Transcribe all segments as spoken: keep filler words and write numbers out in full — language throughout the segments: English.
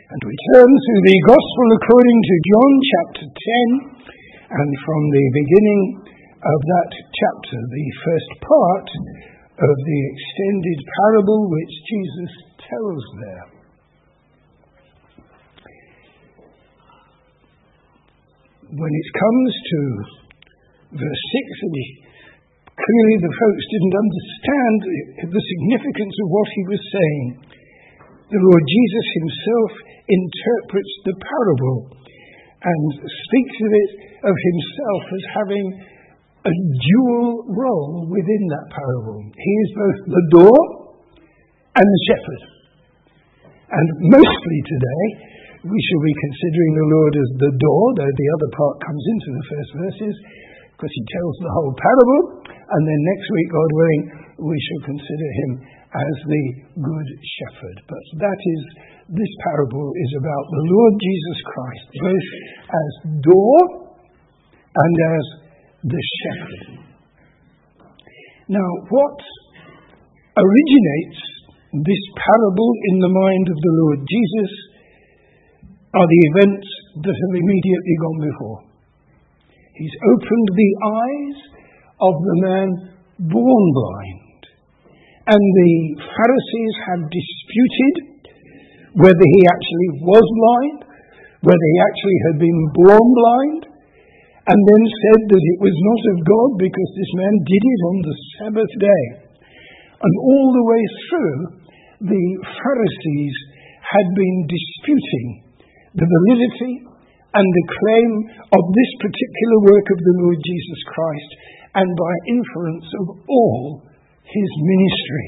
And we turn to the Gospel according to John chapter ten, and from the beginning of that chapter, the first part of the extended parable which Jesus tells there. When it comes to verse six, clearly the folks didn't understand the significance of what he was saying. The Lord Jesus himself interprets the parable and speaks of it of himself as having a dual role within that parable. He is both the door and the shepherd. And mostly today we shall be considering the Lord as the door, though the other part comes into the first verses, because he tells the whole parable, and then next week, God willing, we shall consider him as the good shepherd. But that is, this parable is about the Lord Jesus Christ, both as door and as the shepherd. Now, what originates this parable in the mind of the Lord Jesus are the events that have immediately gone before. He's opened the eyes of the man born blind, and the Pharisees have disputed whether he actually was blind, whether he actually had been born blind, and then said that it was not of God because this man did it on the Sabbath day. And all the way through, the Pharisees had been disputing the validity and the claim of this particular work of the Lord Jesus Christ, and by inference of all his ministry.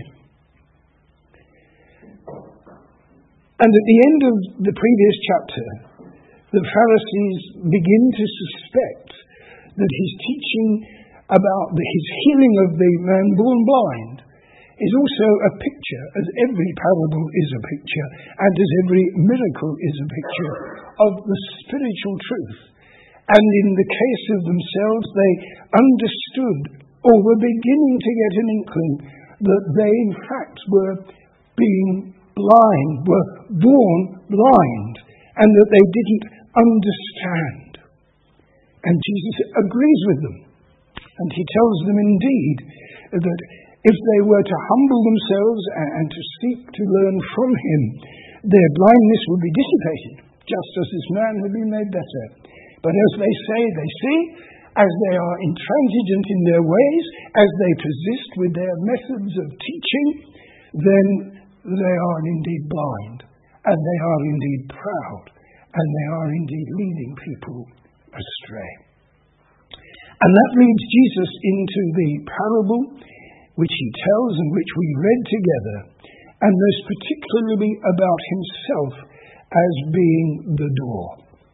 And at the end of the previous chapter, the Pharisees begin to suspect that his teaching about the, his healing of the man born blind is also a picture, as every parable is a picture, and as every miracle is a picture, of the spiritual truth. And in the case of themselves, they understood, or were beginning to get an inkling, that they in fact were being blind, were born blind, and that they didn't understand. And Jesus agrees with them, and he tells them indeed that if they were to humble themselves and to seek to learn from him, their blindness would be dissipated, just as this man had been made better. But as they say they see, as they are intransigent in their ways, as they persist with their methods of teaching, then they are indeed blind, and they are indeed proud, and they are indeed leading people astray. And that leads Jesus into the parable which he tells and which we read together, and most particularly about himself as being the door.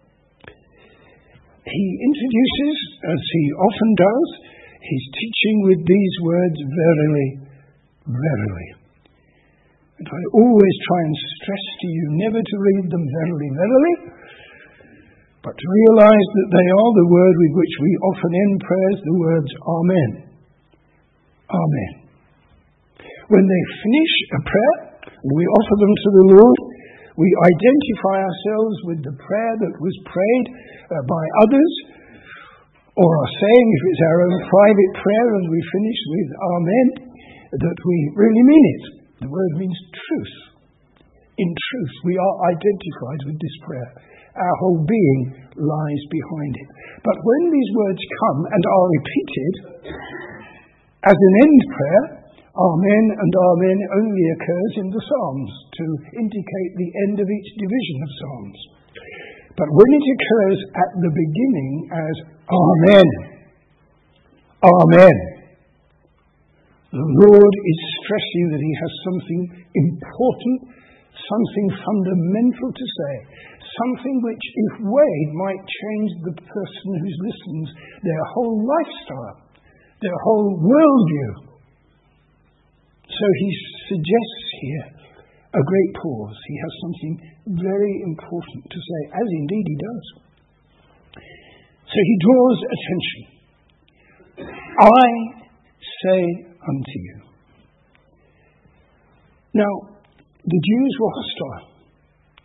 He introduces, as he often does, his teaching with these words, verily, verily. And I always try and stress to you never to read them verily, verily, but to realize that they are the word with which we often end prayers, the words Amen. Amen. When they finish a prayer, we offer them to the Lord, we identify ourselves with the prayer that was prayed uh, by others, or are saying, if it's our own private prayer, and we finish with Amen, that we really mean it. The word means truth. In truth, we are identified with this prayer. Our whole being lies behind it. But when these words come and are repeated as an end prayer, Amen and Amen only occurs in the Psalms to indicate the end of each division of Psalms. But when it occurs at the beginning as Amen, Amen, the Lord is stressing that he has something important, something fundamental to say, something which, if weighed, might change the person who listens, their whole lifestyle, their whole worldview. So he suggests here a great pause. He has something very important to say, as indeed he does. So he draws attention. I say unto you. Now, the Jews were hostile.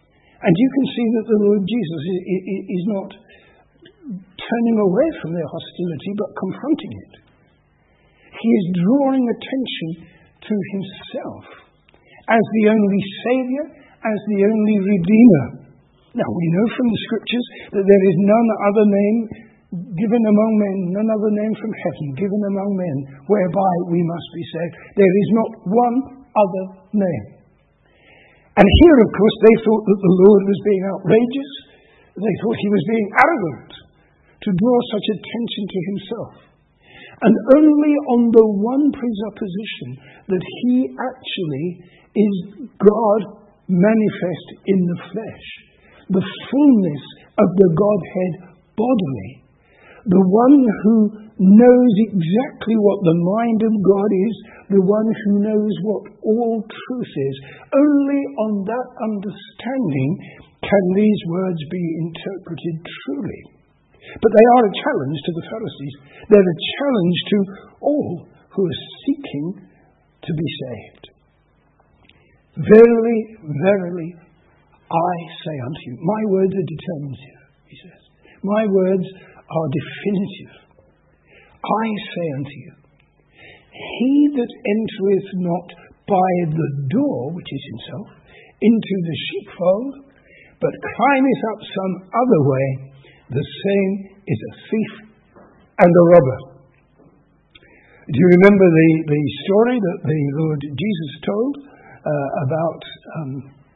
And you can see that the Lord Jesus is not turning away from their hostility, but confronting it. He is drawing attention to himself as the only Saviour, as the only Redeemer. Now, we know from the Scriptures that there is none other name given among men, none other name from heaven given among men, whereby we must be saved. There is not one other name. And here, of course, they thought that the Lord was being outrageous. They thought he was being arrogant to draw such attention to himself. And only on the one presupposition that he actually is God manifest in the flesh, the fullness of the Godhead bodily, the one who knows exactly what the mind of God is, the one who knows what all truth is. Only on that understanding can these words be interpreted truly. But they are a challenge to the Pharisees. They're a challenge to all who are seeking to be saved. Verily, verily, I say unto you, my words are determinative, he says. My words are definitive. I say unto you, he that entereth not by the door, which is himself, into the sheepfold, but climbeth up some other way, the same is a thief and a robber. Do you remember the, the story that the Lord Jesus told uh, about um,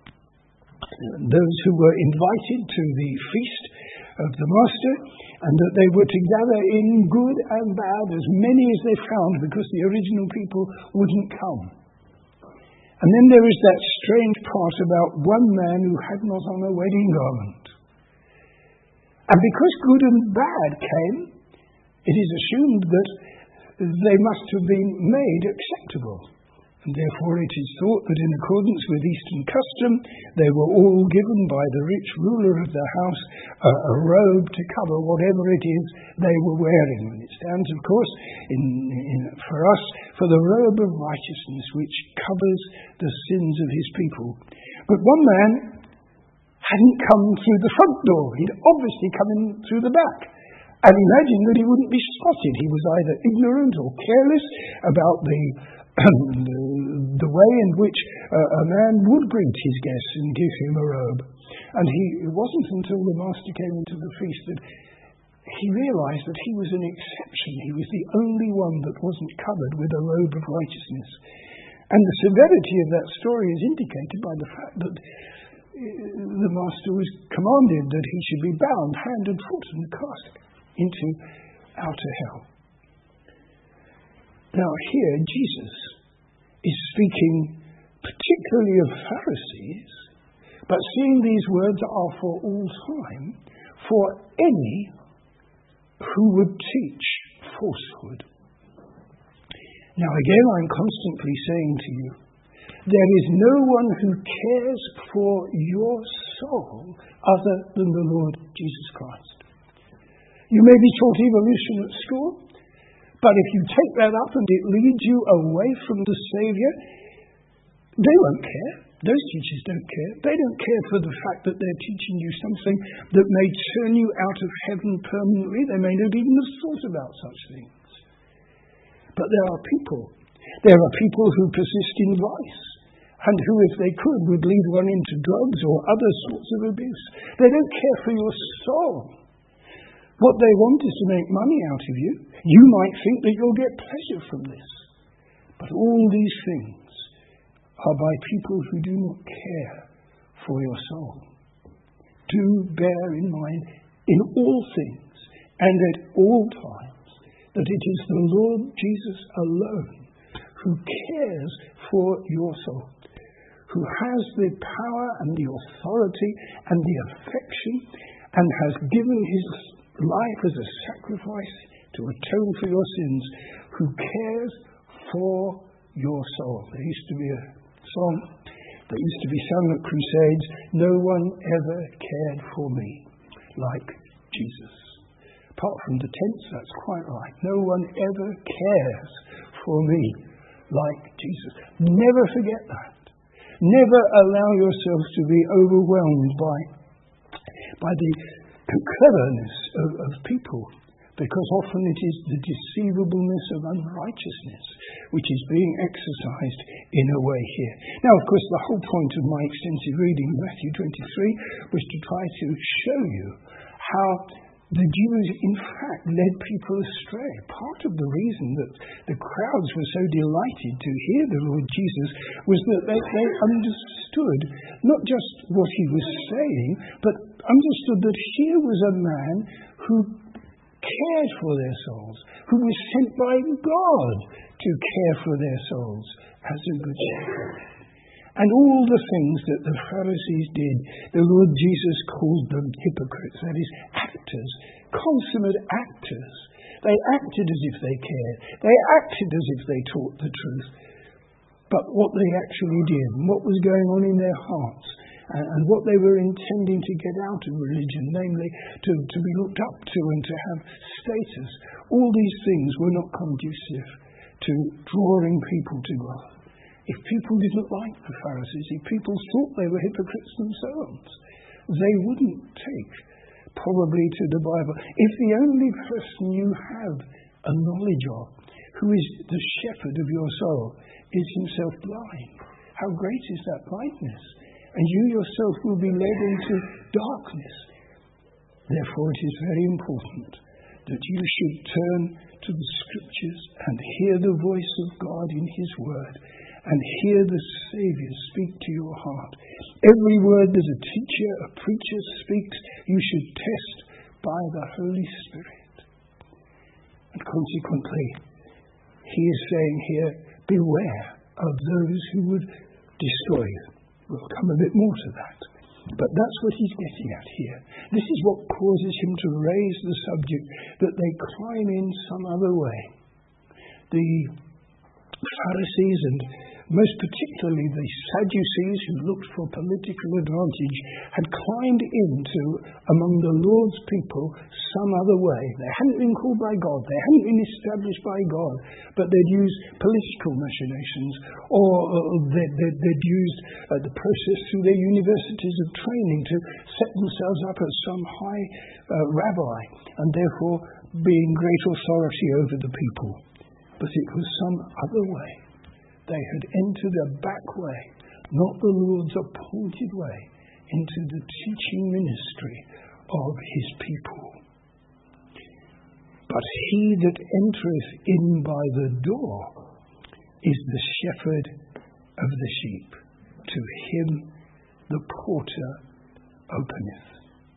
those who were invited to the feast of the Master, and that they were to gather in good and bad, as many as they found, because the original people wouldn't come. And then there is that strange part about one man who had not on a wedding garment. And because good and bad came, it is assumed that they must have been made acceptable. And therefore it is thought that in accordance with Eastern custom, they were all given by the rich ruler of the house a, a robe to cover whatever it is they were wearing. And it stands, of course, in, in, for us, for the robe of righteousness, which covers the sins of his people. But one man hadn't come through the front door. He'd obviously come in through the back. And imagine that he wouldn't be spotted. He was either ignorant or careless about the the, the way in which uh, a man would greet his guests and give him a robe. And he, it wasn't until the Master came into the feast that he realized that he was an exception. He was the only one that wasn't covered with a robe of righteousness. And the severity of that story is indicated by the fact that the Master was commanded that he should be bound hand and foot and cast into outer hell. Now here Jesus is speaking particularly of Pharisees, but seeing these words are for all time, for any who would teach falsehood. Now again, I'm constantly saying to you, there is no one who cares for your soul other than the Lord Jesus Christ. You may be taught evolution at school, but if you take that up and it leads you away from the Saviour, they won't care. Those teachers don't care. They don't care for the fact that they're teaching you something that may turn you out of heaven permanently. They may not even have thought about such things. But there are people. There are people who persist in vice, and who, if they could, would lead one into drugs or other sorts of abuse. They don't care for your soul. What they want is to make money out of you. You might think that you'll get pleasure from this. But all these things are by people who do not care for your soul. Do bear in mind in all things and at all times that it is the Lord Jesus alone who cares for your soul, who has the power and the authority and the affection and has given his life as a sacrifice to atone for your sins, who cares for your soul. There used to be a song that used to be sung at crusades, no one ever cared for me like Jesus. Apart from the tents, that's quite right. No one ever cares for me like Jesus. Never forget that. Never allow yourself to be overwhelmed by, by the cleverness of, of people, because often it is the deceivableness of unrighteousness which is being exercised in a way here. Now, of course, the whole point of my extensive reading of Matthew twenty-three was to try to show you how the Jews, in fact, led people astray. Part of the reason that the crowds were so delighted to hear the Lord Jesus was that they, they understood not just what he was saying, but understood that here was a man who cared for their souls, who was sent by God to care for their souls as a good shepherd. And all the things that the Pharisees did, the Lord Jesus called them hypocrites, that is, actors, consummate actors. They acted as if they cared. They acted as if they taught the truth. But what they actually did, and what was going on in their hearts, and, and what they were intending to get out of religion, namely to, to be looked up to and to have status, all these things were not conducive to drawing people to God. If people didn't like the Pharisees, if people thought they were hypocrites themselves, they wouldn't take probably to the Bible. If the only person you have a knowledge of, who is the shepherd of your soul, is himself blind, how great is that blindness? And you yourself will be led into darkness. Therefore, it is very important that you should turn to the Scriptures and hear the voice of God in his word, and hear the Saviour speak to your heart. Every word that a teacher, a preacher speaks, you should test by the Holy Spirit. And consequently, he is saying here, beware of those who would destroy you. We'll come a bit more to that. But that's what he's getting at here. This is what causes him to raise the subject that they climb in some other way. The Pharisees, and most particularly the Sadducees, who looked for political advantage, had climbed into among the Lord's people some other way. They hadn't been called by God, they hadn't been established by God, but they'd used political machinations, or uh, they'd, they'd, they'd used uh, the process through their universities of training to set themselves up as some high uh, rabbi, and therefore being great authority over the people. But it was some other way. They had entered a back way, not the Lord's appointed way, into the teaching ministry of his people. But he that entereth in by the door is the shepherd of the sheep. To him the porter openeth.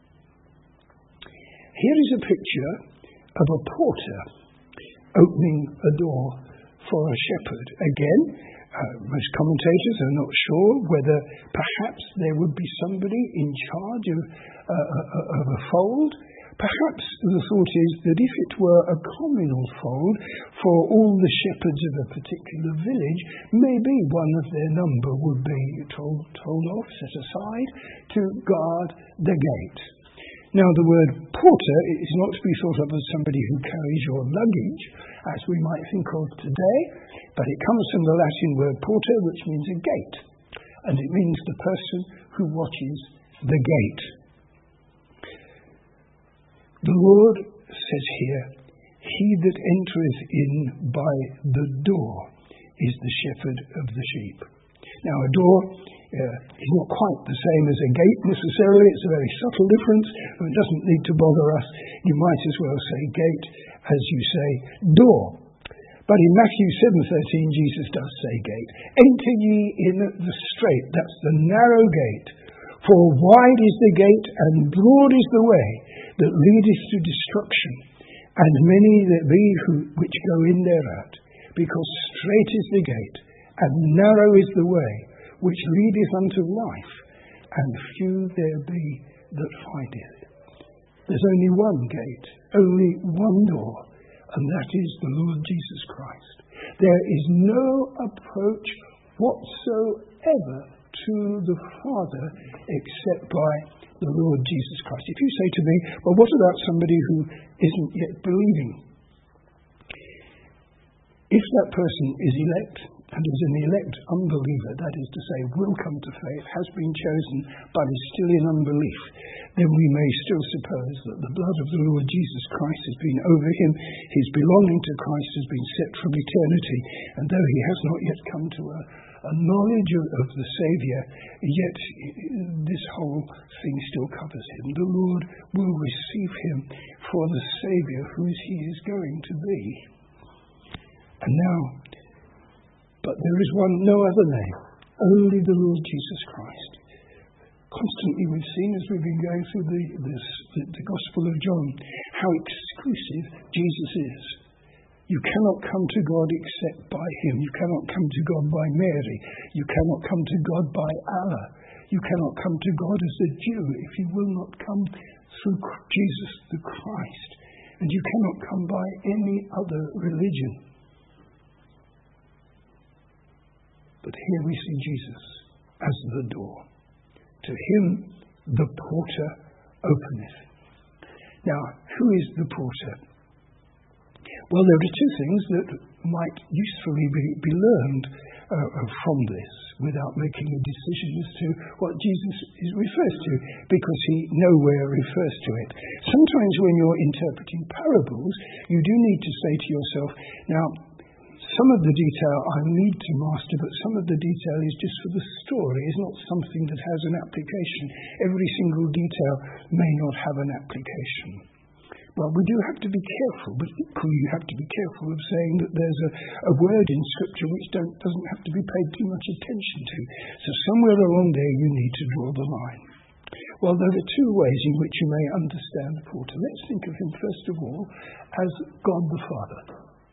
Here is a picture of a porter opening a door for a shepherd. Again, uh, most commentators are not sure whether perhaps there would be somebody in charge of, uh, of a fold. Perhaps the thought is that if it were a communal fold for all the shepherds of a particular village, maybe one of their number would be told, told off, set aside, to guard the gate. Now, the word porter is not to be thought of as somebody who carries your luggage, as we might think of today, but it comes from the Latin word porter, which means a gate, and it means the person who watches the gate. The Lord says here, he that entereth in by the door is the shepherd of the sheep. Now, a door uh, is not quite the same as a gate necessarily. It's a very subtle difference, but it doesn't need to bother us. You might as well say gate as you say door. But in Matthew seven thirteen, Jesus does say gate. Enter ye in at the strait, that's the narrow gate. For wide is the gate and broad is the way that leadeth to destruction, and many there be who, which go in thereat. Because strait is the gate, and narrow is the way, which leadeth unto life, and few there be that find it. There's only one gate, only one door, and that is the Lord Jesus Christ. There is no approach whatsoever to the Father except by the Lord Jesus Christ. If you say to me, well, what about somebody who isn't yet believing? If that person is elect, and is an elect unbeliever, that is to say, will come to faith, has been chosen, but is still in unbelief, then we may still suppose that the blood of the Lord Jesus Christ has been over him, his belonging to Christ has been set from eternity, and though he has not yet come to a, a knowledge of, of the Saviour, yet this whole thing still covers him. The Lord will receive him for the Saviour whose he is going to be. And now, but there is one, no other name, only the Lord Jesus Christ. Constantly we've seen as we've been going through the, this, the, the Gospel of John how exclusive Jesus is. You cannot come to God except by him. You cannot come to God by Mary. You cannot come to God by Allah. You cannot come to God as a Jew if you will not come through Jesus the Christ. And you cannot come by any other religion. But here we see Jesus as the door. To him the porter openeth. Now, who is the porter? Well, there are two things that might usefully be, be learned uh, from this without making a decision as to what Jesus is refers to, because he nowhere refers to it. Sometimes when you're interpreting parables, you do need to say to yourself, now, some of the detail I need to master, but some of the detail is just for the story. It's not something that has an application. Every single detail may not have an application. Well, we do have to be careful, but equally you have to be careful of saying that there's a, a word in Scripture which don't, doesn't have to be paid too much attention to. So somewhere along there you need to draw the line. Well, there are two ways in which you may understand the porter. Let's think of him first of all as God the Father.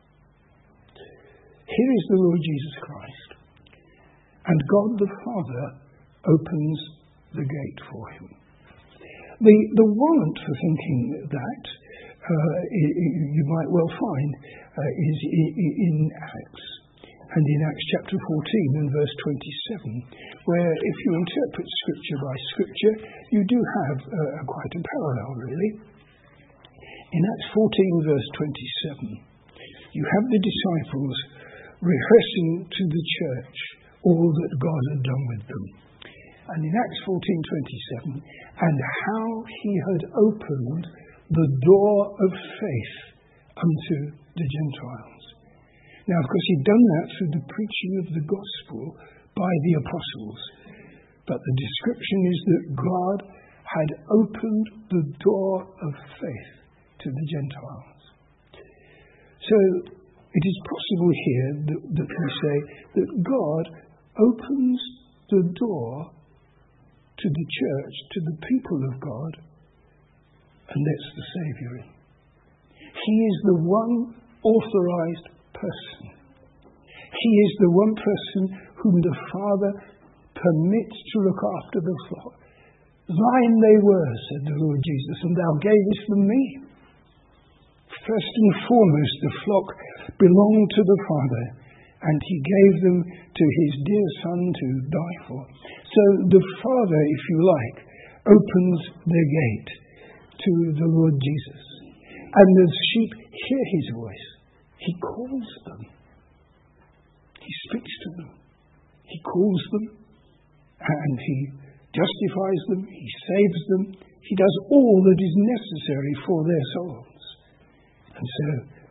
Here is the Lord Jesus Christ, and God the Father opens the gate for him. The, the warrant for thinking that, uh, you might well find, uh, is in Acts, and in Acts chapter fourteen and verse twenty-seven, where if you interpret Scripture by Scripture, you do have uh, quite a parallel, really. In Acts fourteen verse twenty-seven, you have the disciples rehearsing to the church all that God had done with them. And in Acts fourteen twenty-seven, and how he had opened the door of faith unto the Gentiles. Now, of course, he'd done that through the preaching of the gospel by the apostles. But the description is that God had opened the door of faith to the Gentiles. So, it is possible here that, that we say that God opens the door to the church, to the people of God, and lets the Saviour in. He is the one authorized person. He is the one person whom the Father permits to look after the flock. Thine they were, said the Lord Jesus, and thou gavest them me. First and foremost, the flock belonged to the Father, and he gave them to his dear Son to die for. So the Father, if you like, opens the gate to the Lord Jesus. And the sheep hear his voice. He calls them. He speaks to them. He calls them, and he justifies them. He saves them. He does all that is necessary for their souls. And so,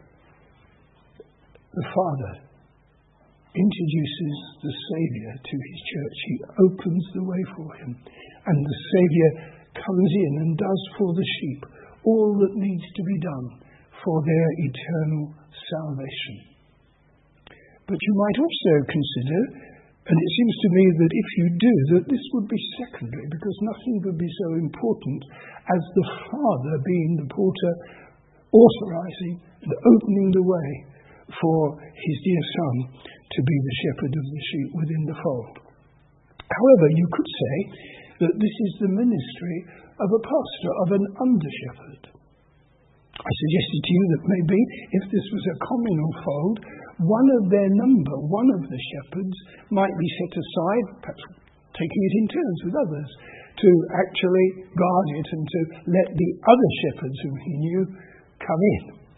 the Father introduces the Saviour to his church. He opens the way for him. And the Saviour comes in and does for the sheep all that needs to be done for their eternal salvation. But you might also consider, and it seems to me that if you do, that this would be secondary, because nothing would be so important as the Father being the porter, authorizing and opening the way for his dear Son to be the shepherd of the sheep within the fold. However, you could say that this is the ministry of a pastor, of an under-shepherd. I suggested to you that maybe if this was a communal fold, one of their number, one of the shepherds, might be set aside, perhaps taking it in turns with others, to actually guard it and to let the other shepherds whom he knew come in.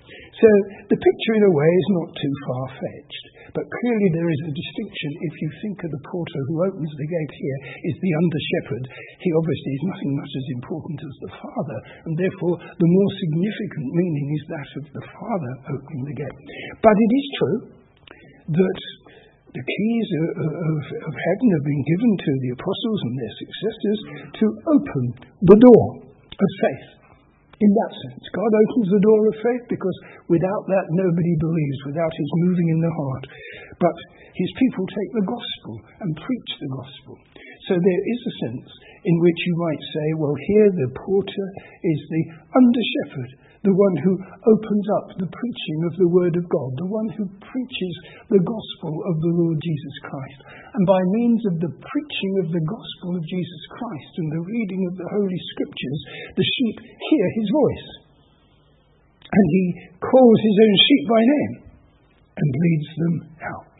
So the picture in a way is not too far-fetched, but clearly there is a distinction. If you think of the porter who opens the gate here is the under-shepherd, he obviously is nothing much as important as the father, and therefore the more significant meaning is that of the father opening the gate. But it is true that the keys of, of, of heaven have been given to the apostles and their successors to open the door of faith. In that sense, God opens the door of faith because without that nobody believes, without his moving in the heart. But his people take the gospel and preach the gospel. So there is a sense in which you might say, well, here the porter is the under-shepherd, the one who opens up the preaching of the word of God, the one who preaches the gospel of the Lord Jesus Christ. And by means of the preaching of the gospel of Jesus Christ and the reading of the Holy Scriptures, the sheep hear his voice. And he calls his own sheep by name and leads them out.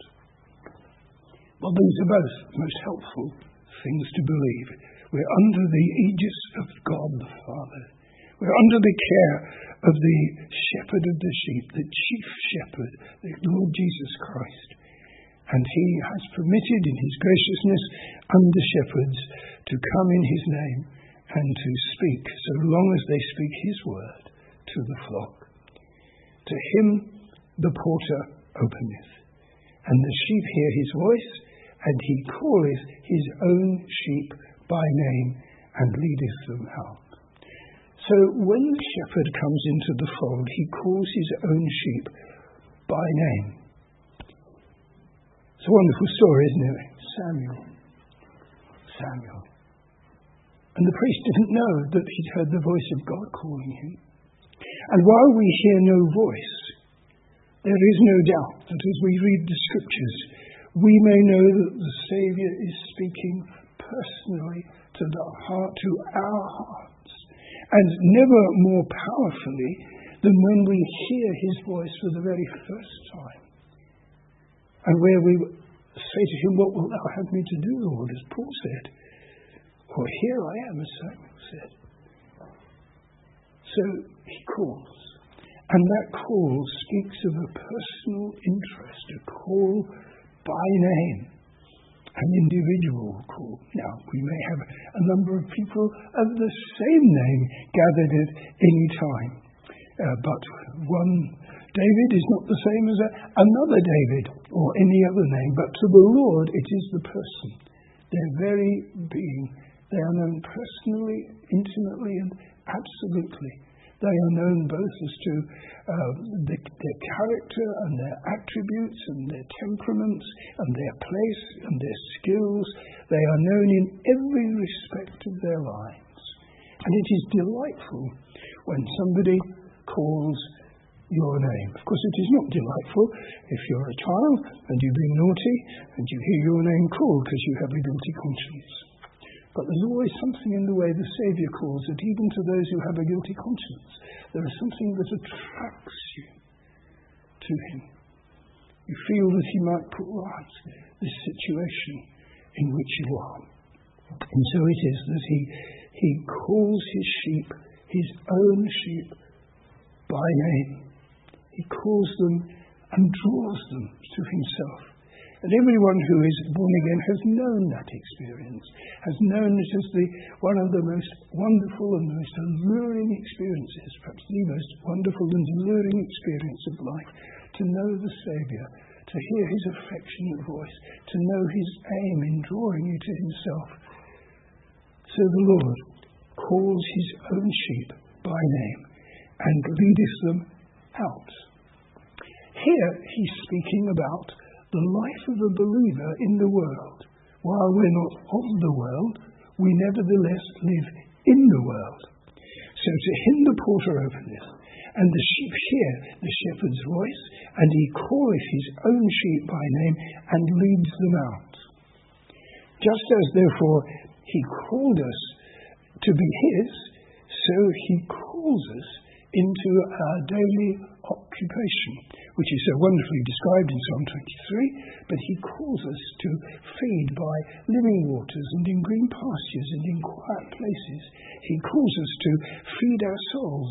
Well, these are both most helpful things to believe. We're under the aegis of God the Father. We're under the care of the shepherd of the sheep, the chief shepherd, the Lord Jesus Christ. And he has permitted in his graciousness under shepherds to come in his name and to speak, so long as they speak his word, to the flock. To him the porter openeth, and the sheep hear his voice, and he calleth his own sheep by name and leadeth them out. So when the shepherd comes into the fold, he calls his own sheep by name. It's a wonderful story, isn't it? Samuel. Samuel. And the priest didn't know that he'd heard the voice of God calling him. And while we hear no voice, there is no doubt that as we read the scriptures, we may know that the Saviour is speaking personally to the heart, to our hearts, and never more powerfully than when we hear his voice for the very first time. And where we say to him, what wilt thou have me to do, Lord, as Paul said. Or here I am, as Samuel said. So he calls. And that call speaks of a personal interest, a call by name, an individual call. Now, we may have a number of people of the same name gathered at any time. Uh, but one David is not the same as a, another David or any other name. But to the Lord, it is the person, their very being. They are known personally, intimately, and absolutely. They are known both as to uh, the, their character and their attributes and their temperaments and their place and their skills. They are known in every respect of their lives. And it is delightful when somebody calls your name. Of course, it is not delightful if you're a child and you've been naughty and you hear your name called because you have a guilty conscience. But there's always something in the way the Saviour calls that even to those who have a guilty conscience, there is something that attracts you to him. You feel that he might put right this situation in which you are. And so it is that he, he calls his sheep, his own sheep, by name. He calls them and draws them to himself. And everyone who is born again has known that experience, has known it as the, one of the most wonderful and most alluring experiences, perhaps the most wonderful and alluring experience of life, to know the Saviour, to hear his affectionate voice, to know his aim in drawing you to himself. So the Lord calls his own sheep by name and leadeth them out. Here he's speaking about the life of a believer in the world. While we're not of the world, we nevertheless live in the world. So to him the porter openeth, and the sheep hear the shepherd's voice, and he calleth his own sheep by name, and leads them out. Just as therefore he called us to be his, so he calls us into our daily occupation, which is so wonderfully described in Psalm twenty-three, but he calls us to feed by living waters and in green pastures and in quiet places. He calls us to feed our souls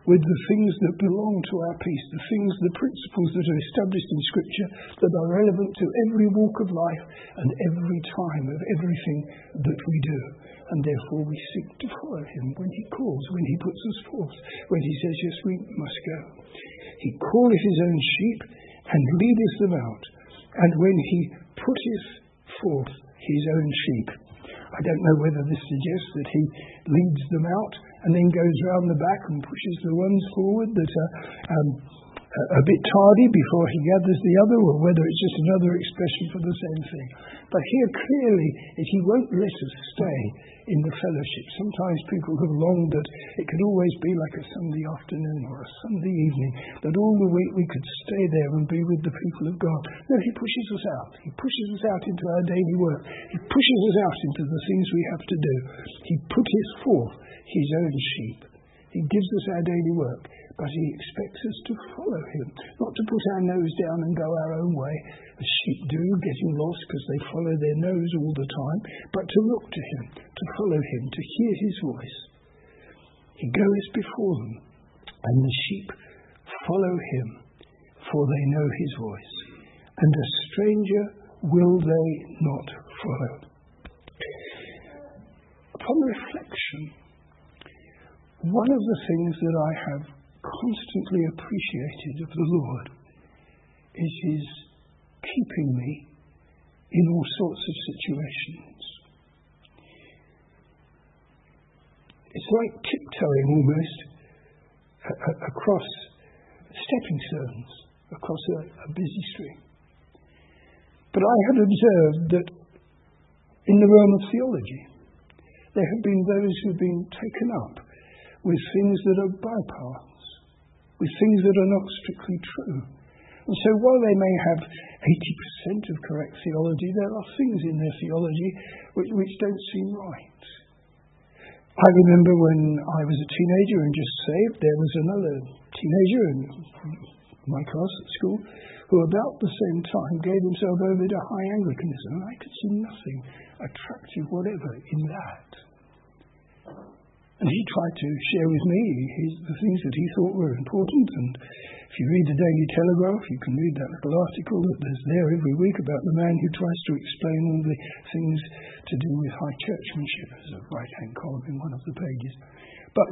with the things that belong to our peace, the things, the principles that are established in Scripture that are relevant to every walk of life and every time of everything that we do. And therefore we seek to follow him when he calls, when he puts us forth, when he says, yes, we must go. He calleth his own sheep and leadeth them out. And when he putteth forth his own sheep, I don't know whether this suggests that he leads them out and then goes round the back and pushes the ones forward that are um, a bit tardy before he gathers the other, or whether it's just another expression for the same thing. But here clearly is he won't let us stay in the fellowship. Sometimes people have longed that it could always be like a Sunday afternoon or a Sunday evening, that all the week we could stay there and be with the people of God. No, he pushes us out. He pushes us out into our daily work. He pushes us out into the things we have to do. He putteth forth his own sheep. He gives us our daily work, but he expects us to follow him, not to put our nose down and go our own way, as sheep do, getting lost because they follow their nose all the time, but to look to him, to follow him, to hear his voice. He goes before them, and the sheep follow him, for they know his voice, and a stranger will they not follow. Upon reflection, one of the things that I have constantly appreciated of the Lord is his keeping me in all sorts of situations. It's like tiptoeing almost a- a- across stepping stones, across a, a busy street. But I have observed that in the realm of theology, there have been those who have been taken up with things that are bypaths, with things that are not strictly true. And so while they may have eighty percent of correct theology, there are things in their theology which, which don't seem right. I remember when I was a teenager and just saved, there was another teenager in my class at school who about the same time gave himself over to high Anglicanism, and I could see nothing attractive whatever in that. And he tried to share with me his, the things that he thought were important. And if you read the Daily Telegraph, you can read that little article that there's there every week about the man who tries to explain all the things to do with high churchmanship. There's a right-hand column in one of the pages. But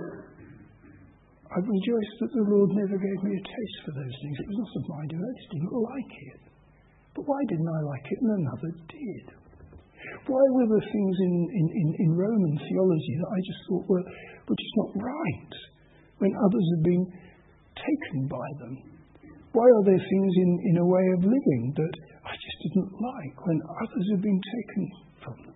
I rejoice that the Lord never gave me a taste for those things. It was not of my doing. I just didn't like it. But why didn't I like it and another did? Why were there things in, in, in, in Roman theology that I just thought were, were just not right when others had been taken by them? Why are there things in, in a way of living that I just didn't like when others had been taken from them?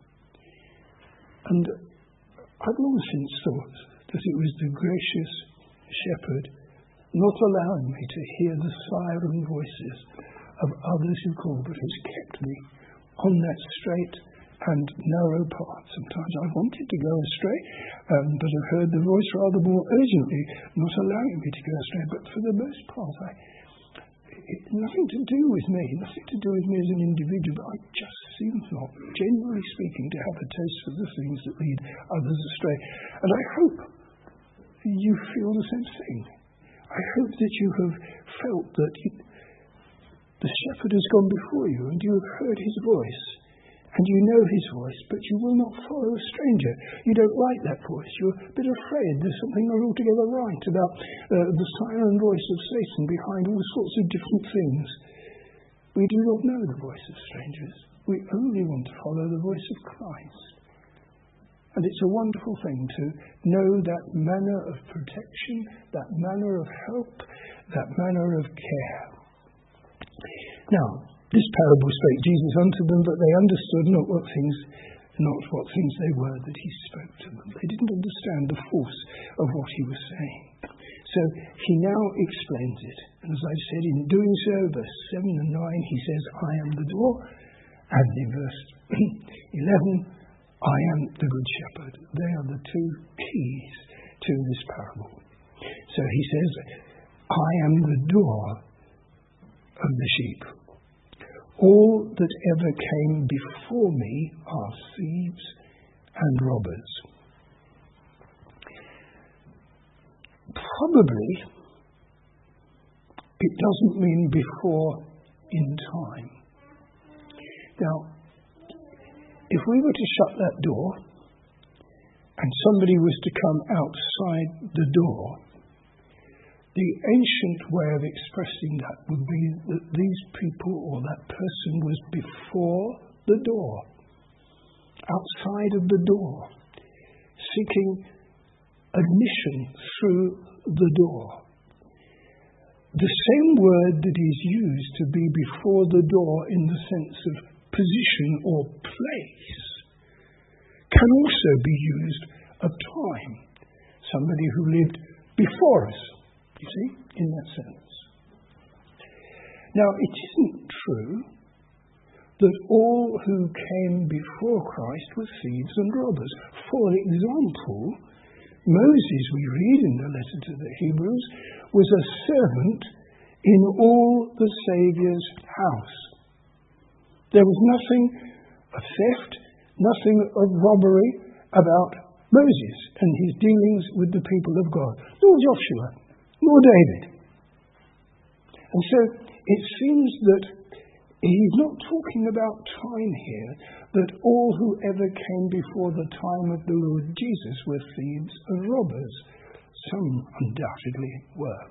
And I've long since thought that it was the gracious shepherd not allowing me to hear the siren voices of others who call, but has kept me on that straight and narrow path. Sometimes I wanted to go astray, um, but I've heard the voice rather more urgently, not allowing me to go astray. But for the most part, I, it, nothing to do with me, nothing to do with me as an individual, but I just seem not, generally speaking, to have a taste for the things that lead others astray. And I hope you feel the same thing. I hope that you have felt that you, the shepherd has gone before you and you have heard his voice and you know his voice, but you will not follow a stranger. You don't like that voice. You're a bit afraid. There's something not altogether right about uh, the siren voice of Satan behind all sorts of different things. We do not know the voice of strangers. We only want to follow the voice of Christ. And it's a wonderful thing to know that manner of protection, that manner of help, that manner of care. Now, this parable spake Jesus unto them, but they understood not what things, not what things they were that he spoke to them. They didn't understand the force of what he was saying. So he now explains it. And as I've said, in doing so, verse seven and nine, he says, I am the door. And in verse eleven, I am the good shepherd. They are the two keys to this parable. So he says, I am the door of the sheep. All that ever came before me are thieves and robbers. probably it doesn't mean before in time. Now, if we were to shut that door and somebody was to come outside the door, the ancient way of expressing that would be that these people or that person was before the door, outside of the door, seeking admission through the door. The same word that is used to be before the door in the sense of position or place can also be used of time. Somebody who lived before us, you see, in that sense. Now, it isn't true that all who came before Christ were thieves and robbers. For example, Moses, we read in the letter to the Hebrews, was a servant in all the Saviour's house. There was nothing of theft, nothing of robbery about Moses and his dealings with the people of God, nor Joshua, nor David. And so it seems that he's not talking about time here, that all who ever came before the time of the Lord Jesus were thieves and robbers. Some undoubtedly were.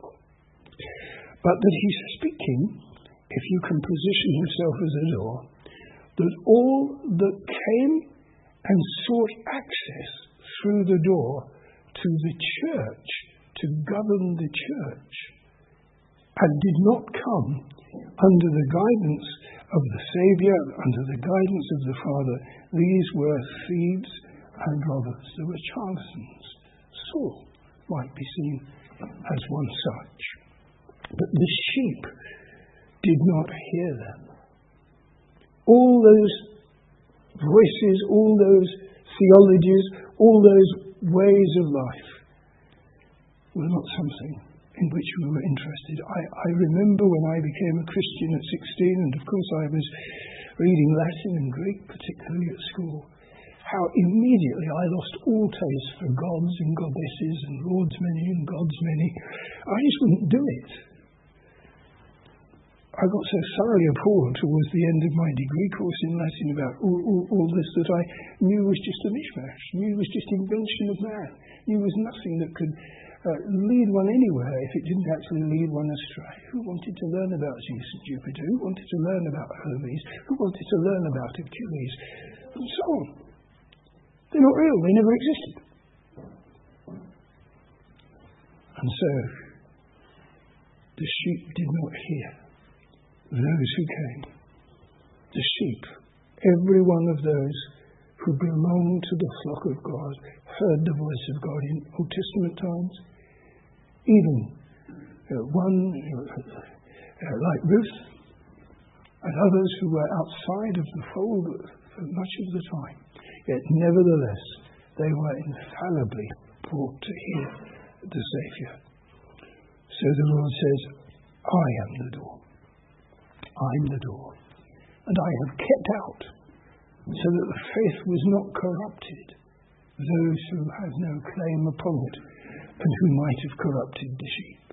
But that he's speaking, if you can position yourself as a door, that all that came and sought access through the door to the church, to govern the church, and did not come under the guidance of the Saviour, under the guidance of the Father, these were thieves and robbers. They were charlatans. Saul might be seen as one such. But the sheep did not hear them. All those voices, all those theologies, all those ways of life were not something in which we were interested. I, I remember when I became a Christian at sixteen, and of course I was reading Latin and Greek, particularly at school, how immediately I lost all taste for gods and goddesses and lords many and gods many. I just wouldn't do it. I got so thoroughly appalled towards the end of my degree course in Latin about all, all, all this that I knew was just a mishmash, knew was just invention of man, knew was nothing that could uh, lead one anywhere if it didn't actually lead one astray. Who wanted to learn about Zeus and Jupiter? Who wanted to learn about Hermes? Who wanted to learn about Achilles? And so on. They're not real, they never existed. And so, the sheep did not hear those who came. The sheep, every one of those who belonged to the flock of God, heard the voice of God in Old Testament times. Even uh, one uh, uh, like Ruth and others who were outside of the fold for much of the time. Yet nevertheless, they were infallibly brought to hear the Saviour. So the Lord says, I am the door. I'm the door, and I have kept out, so that the faith was not corrupted, those who have no claim upon it, and who might have corrupted the sheep.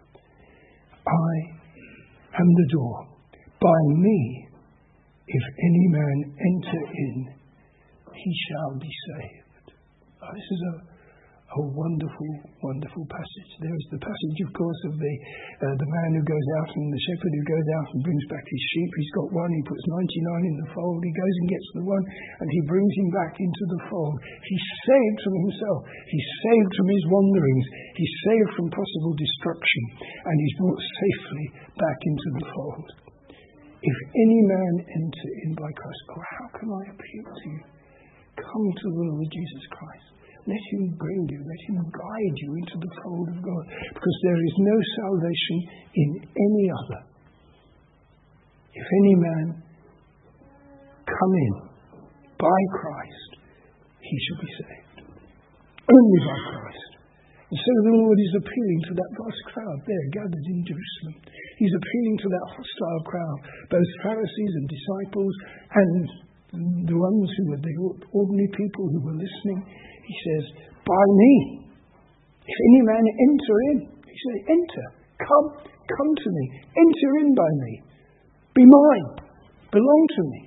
I am the door. By me, if any man enter in, he shall be saved. Oh, this is a A wonderful, wonderful passage. There is the passage, of course, of the uh, the man who goes out and the shepherd who goes out and brings back his sheep. He's got one, he puts ninety-nine in the fold. He goes and gets the one, and he brings him back into the fold. He's saved from himself. He's saved from his wanderings. He's saved from possible destruction, and he's brought safely back into the fold. If any man enter in by Christ, oh, how can I appeal to you? Come to the Lord Jesus Christ. Let him bring you, let him guide you into the fold of God, because there is no salvation in any other. If any man come in by Christ, he shall be saved. Only by Christ. And so the Lord is appealing to that vast crowd there gathered in Jerusalem. He's appealing to that hostile crowd, both Pharisees and disciples and the ones who were the ordinary people who were listening. He says, by me, if any man enter in, he He said, enter, come, come to me, enter in by me, be mine, belong to me.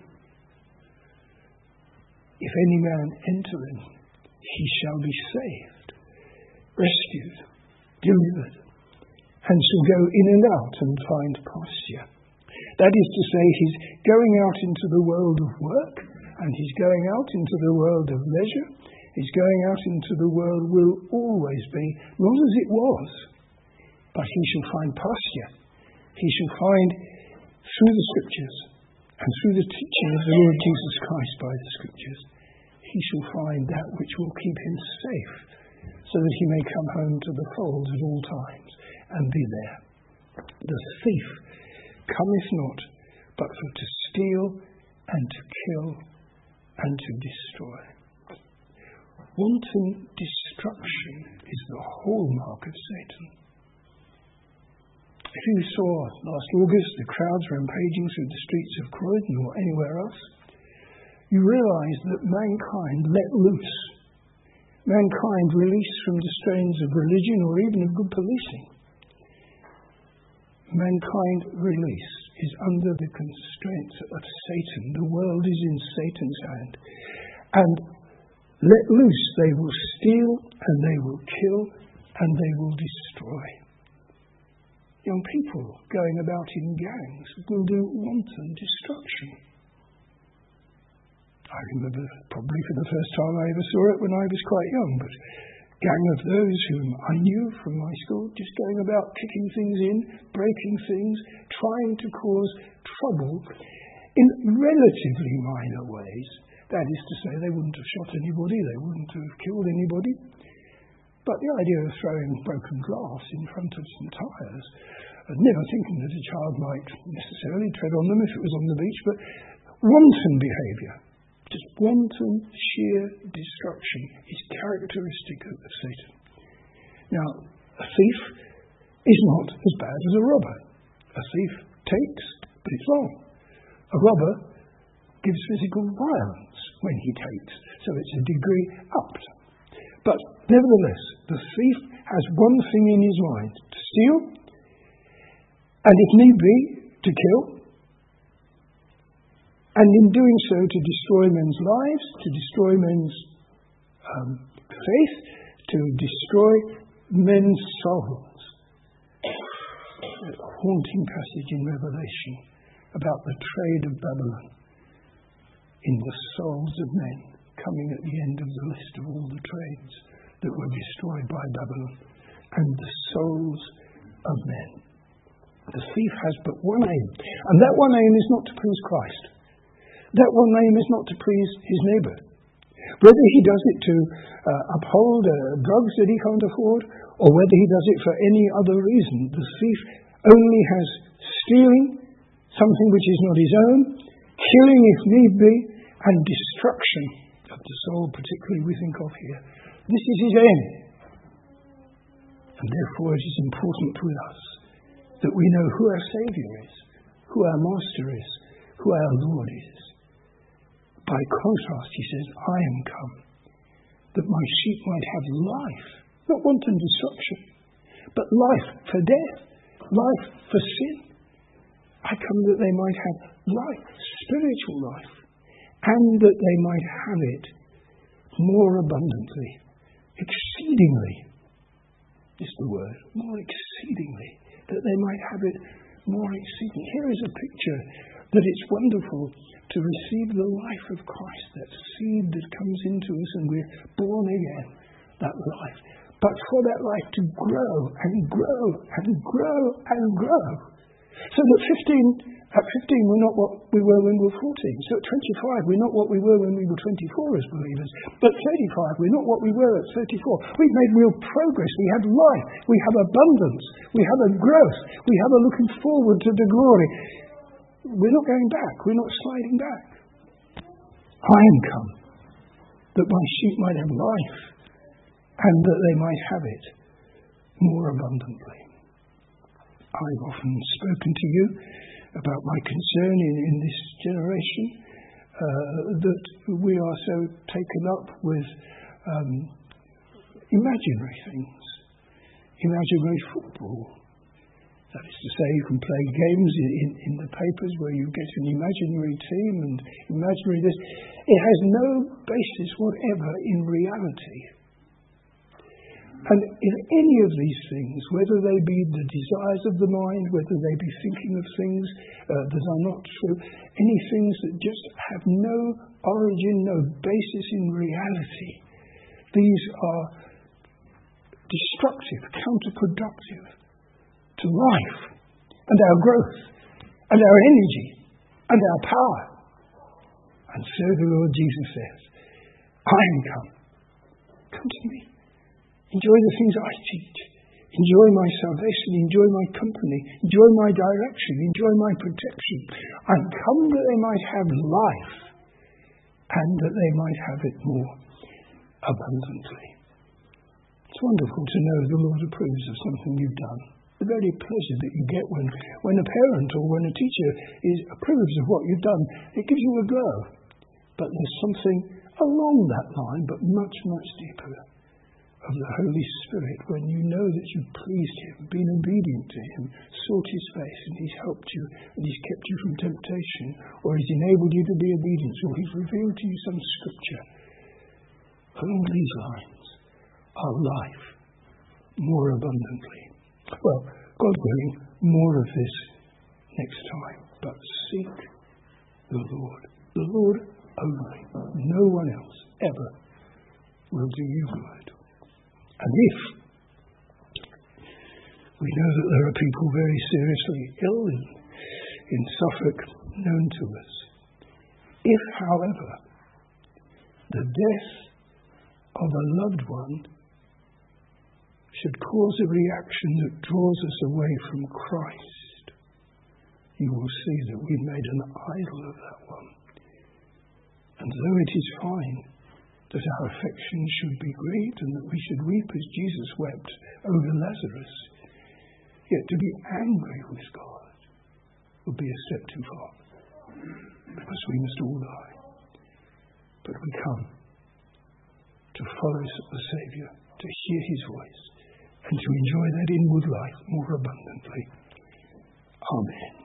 If any man enter in, he shall be saved, rescued, delivered, and shall go in and out and find pasture. That is to say, he's going out into the world of work, and he's going out into the world of leisure. He's going out into the world will always be, not as it was, but he shall find pasture. He shall find, through the Scriptures, and through the teaching of the Lord Jesus Christ by the Scriptures, he shall find that which will keep him safe, so that he may come home to the fold at all times and be there. The thief cometh not, but for to steal and to kill and to destroy. Wanton destruction is the hallmark of Satan. If you saw last August the crowds rampaging through the streets of Croydon or anywhere else, you realise that mankind let loose, mankind released from the strains of religion or even of good policing, mankind release is under the constraints of Satan. The world is in Satan's hand. And let loose, they will steal and they will kill and they will destroy. Young people going about in gangs will do wanton destruction. I remember probably for the first time I ever saw it when I was quite young, but a gang of those whom I knew from my school just going about kicking things in, breaking things, trying to cause trouble in relatively minor ways. That is to say, they wouldn't have shot anybody, they wouldn't have killed anybody. But the idea of throwing broken glass in front of some tyres, and never thinking that a child might necessarily tread on them if it was on the beach, but wanton behaviour, just wanton sheer destruction is characteristic of Satan. Now, a thief is not as bad as a robber. A thief takes, but it's wrong. A robber gives physical violence when he takes, so it's a degree up. But nevertheless, the thief has one thing in his mind: to steal, and if need be, to kill, and in doing so to destroy men's lives, to destroy men's um, faith, to destroy men's souls. A haunting passage in Revelation about the trade of Babylon in the souls of men, coming at the end of the list of all the trades that were destroyed by Babylon, and the souls of men. The thief has but one aim, and that one aim is not to please Christ. That one aim is not to please his neighbour. Whether he does it to uh, uphold uh, drugs that he can't afford, or whether he does it for any other reason, the thief only has stealing, something which is not his own, killing if need be, and destruction of the soul, particularly we think of here. This is his aim. And therefore it is important with us that we know who our Saviour is, who our Master is, who our Lord is. By contrast, he says, I am come, that my sheep might have life, not wanton destruction, but life for death, life for sin. I come that they might have life, spiritual life, and that they might have it more abundantly, exceedingly, is the word, more exceedingly, that they might have it more exceedingly. Here is a picture that it's wonderful to receive the life of Christ, that seed that comes into us and we're born again, that life. But for that life to grow and grow and grow and grow. So that fifteen, at fifteen we're not what we were when we were fourteen. So at twenty-five we're not what we were when we were twenty-four as believers. But thirty-five we're not what we were at thirty-four. We've made real progress. We have life. We have abundance. We have a growth. We have a looking forward to the glory. We're not going back. We're not sliding back. I am come that my sheep might have life and that they might have it more abundantly. I've often spoken to you about my concern in, in this generation uh, that we are so taken up with um, imaginary things. imaginary football. That is to say, you can play games in, in the papers where you get an imaginary team and imaginary this. It has no basis whatever in reality. And if any of these things, whether they be the desires of the mind, whether they be thinking of things uh, that are not true, any things that just have no origin, no basis in reality, these are destructive, counterproductive to life and our growth and our energy and our power. And so the Lord Jesus says, I am come. Come to me. Enjoy the things I teach. Enjoy my salvation. Enjoy my company. Enjoy my direction. Enjoy my protection. I'm come that they might have life and that they might have it more abundantly. It's wonderful to know the Lord approves of something you've done. The very pleasure that you get when, when a parent or when a teacher is approves of what you've done, it gives you a glow. But there's something along that line, but much, much deeper, of the Holy Spirit when you know that you've pleased Him, been obedient to Him, sought His face, and He's helped you, and He's kept you from temptation, or He's enabled you to be obedient, or He's revealed to you some scripture. Along these lines, our life more abundantly. Well, God willing, more of this next time. But seek the Lord. The Lord only. No one else ever will do you good. And if we know that there are people very seriously ill in, in Suffolk known to us, if, however, the death of a loved one should cause a reaction that draws us away from Christ, you will see that we've made an idol of that one. And though it is fine that our affections should be great and that we should weep as Jesus wept over Lazarus, yet to be angry with God would be a step too far, because we must all die. But we come to follow the Saviour, to hear His voice, and to enjoy that inward life more abundantly. Amen.